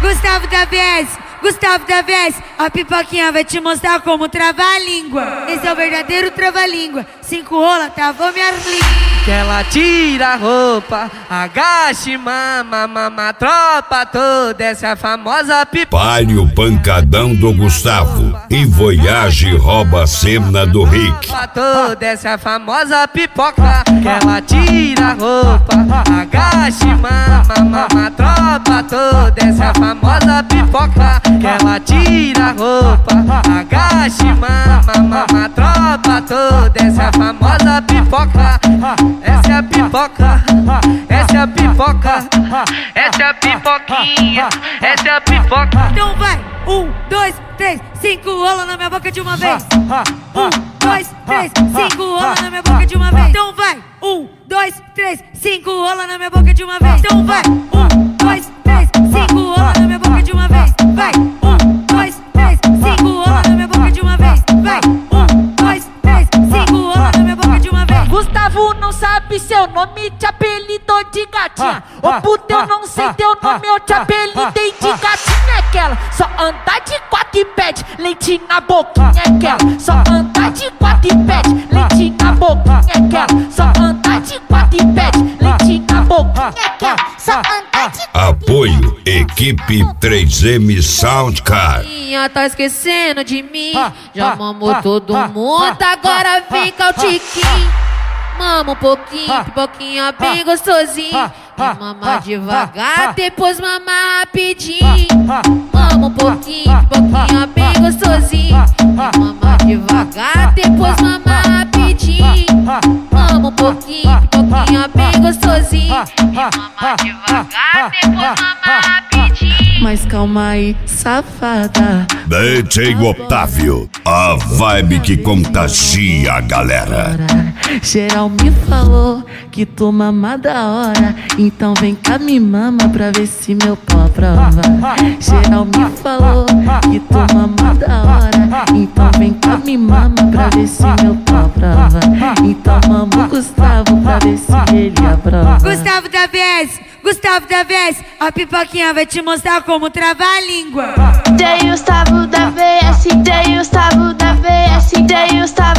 Gustavo da VS, Gustavo da VS, a pipoquinha vai te mostrar como travar a língua. Esse é o verdadeiro trava-língua. 5 rola, travou minha língua. Que ela tira a roupa, agache, mama, tropa toda, essa é a famosa pipoca. Pare o pancadão do Gustavo e Voyage rouba a cena do Rick. Toda, essa é a famosa pipoca. Que ela tira a roupa, agache, mama, tropa toda, essa é a famosa pipoca. Que ela tira a roupa, agache, mama, tropa toda, essa é a famosa pipoca. Essa é a pipoca, essa é a pipoca, essa é a pipoquinha, essa é a pipoca. Então vai, 1, 2, 3, 5 rola na minha boca de uma vez. 1, 2, 3, 5 rola na minha boca de uma vez. Então vai, 1, 2, 3, 5 rola na minha boca de uma vez. Então vai, 1, 2, 3, 5 rola na minha boca de uma vez. Vai, 1, 2, 3, 5 rola na minha boca de uma vez. Vai, 1, 2, 3, 5 rola na minha boca de uma vez. Gustavo não sabe seu nome, te apelidou de gatinha. Ô puta, eu não sei teu nome, eu te apelidei de gatinha. Aquela só anda de 4 e pede leite na boquinha. Aquela só anda de 4 e pede leite na boquinha. Aquela só anda de 4 e pede leite na boquinha. Aquela só anda de 4. Apoio Equipe 3M Soundcard. Tá esquecendo de mim, já mamou todo mundo, agora vem cá o tiquinho. Mama um pouquinho, pipoquinha bem gostosinho. E mama devagar, depois mama rapidinho. Mama um pouquinho, pipoquinha bem gostosinho. E mama devagar, depois mama rapidinho. Mama um pouquinho, pipoquinha bem gostosinho. E mama devagar, depois mama rapidinho. Mas calma aí, safada. DJ Otávio, a vibe que contagia a galera. Geral me falou que tu mama da hora, então vem cá me mama pra ver se meu pó prova. Geral me falou que tu mama da hora, então vem cá me mama pra ver se meu pó prova. Então mama o Gustavo pra ver se ele aprova. Gustavo da VS, Gustavo da VS, a pipoquinha vai te mostrar como travar a língua. DJ Gustavo da VS, DJ Gustavo da VS, DJ Gustavo